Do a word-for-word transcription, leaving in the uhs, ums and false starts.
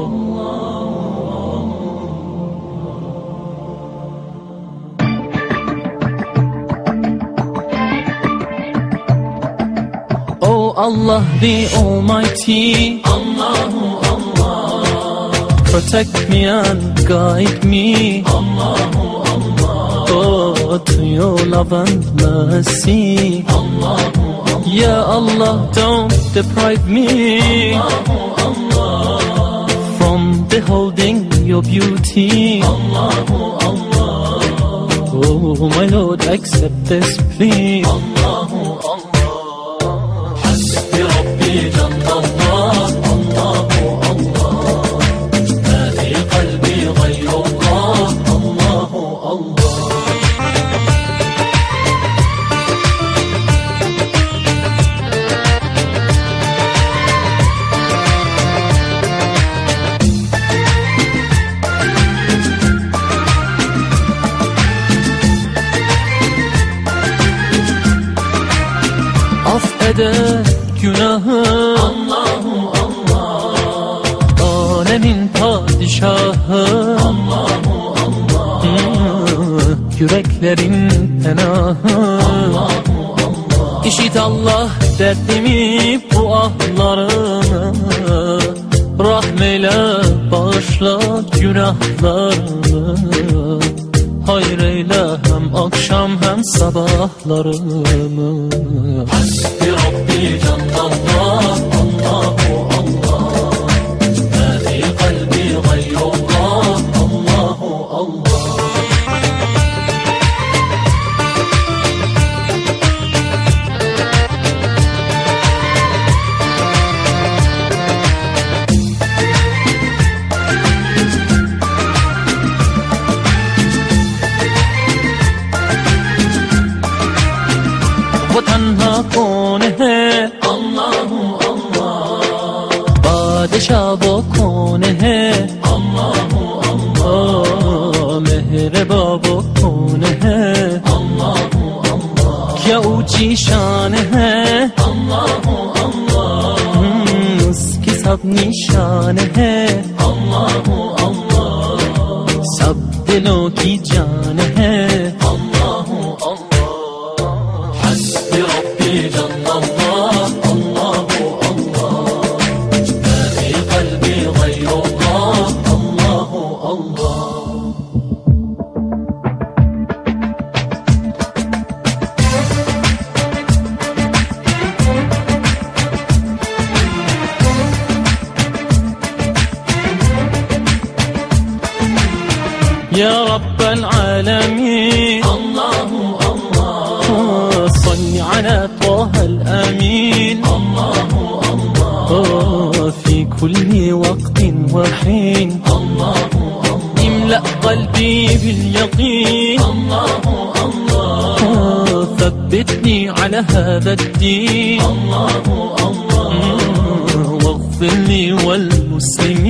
Oh Allah the Almighty, Allahu Allah, protect me and guide me, Allahu Allah, oh, to your love and mercy, Allahu Allah. Ya Allah, don't deprive me, Allahu Allah, from beholding your beauty, Allahu Allah. Oh my Lord, accept this plea, Allahu Allah. جنب الله الله الله، ما في قلبي غير الله الله الله. Affeder günahı Allahu Allah, alemin padişahı Allahu Allah, hmm, yüreklerin penahı Allahu Allah. İşit Allah derdimi, bu ahlarımı, rahmeyle bağışla günahlarımı, hayır eyle hem akşam hem sabahlarımı. Hasbi Rabbi Cennet Allahu Allah, ma fi kalbi gayrullah Allahu Allah. वो तन्हा कौन है अल्लाहु अल्लाह, बादशाह वो कौन है अल्लाहु अल्लाह, मेहरबा वो कौन है अल्लाहु अल्लाह, क्या ऊंची शान है अल्लाहु अल्लाह, उसकी सब निशान है अल्लाहु अल्लाह, सब दिलों की जान है अल्लाहु अल्लाह. يا رب العالمين الله الله، صل على طه الأمين الله الله، في كل وقت وحين الله الله، املأ قلبي باليقين الله الله، ثبتني على هذا الدين الله الله، واغفر لي والمسلمين